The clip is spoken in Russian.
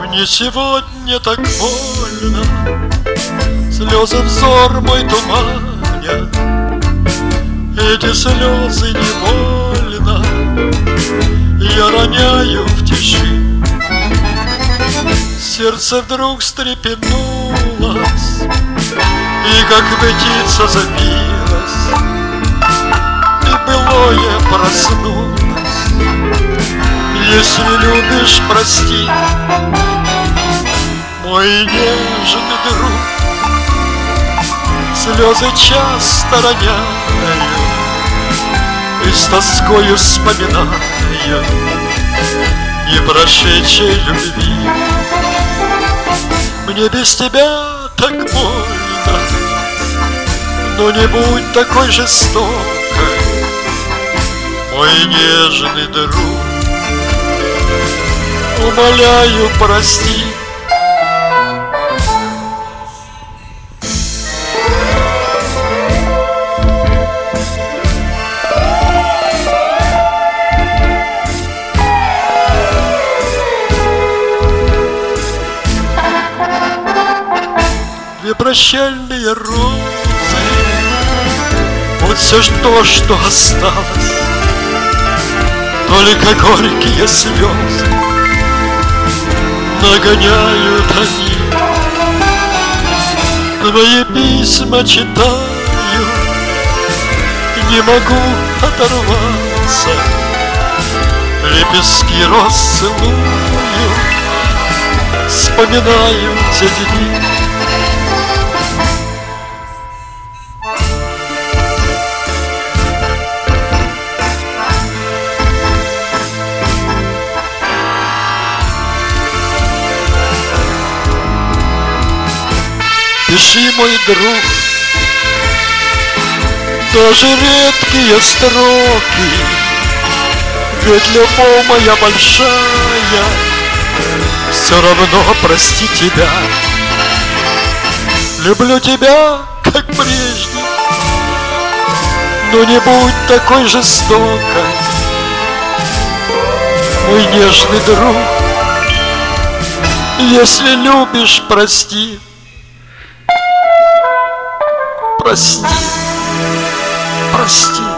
Мне сегодня так больно, слезы взор мой туманят. Эти слезы невольно я роняю в тиши. Сердце вдруг встрепенулось и как птица забилась, и былое проснулось. Если любишь, прости, мой нежный друг. Слезы часто роняю и с тоскою вспоминаю не прошедшей любви. Мне без тебя так больно, но не будь такой жестокой, мой нежный друг. Умоляю, прости. Две прощальные розы, вот все то, что осталось. Только горькие слезы нагоняют они. Твои письма читаю, не могу оторваться. Лепестки роз целую, вспоминаю те дни. Пиши, мой друг, даже редкие строки, ведь любовь моя большая все равно прости тебя. Люблю тебя, как прежде, но не будь такой жестокой, мой нежный друг. Если любишь, прости. Прости, прости.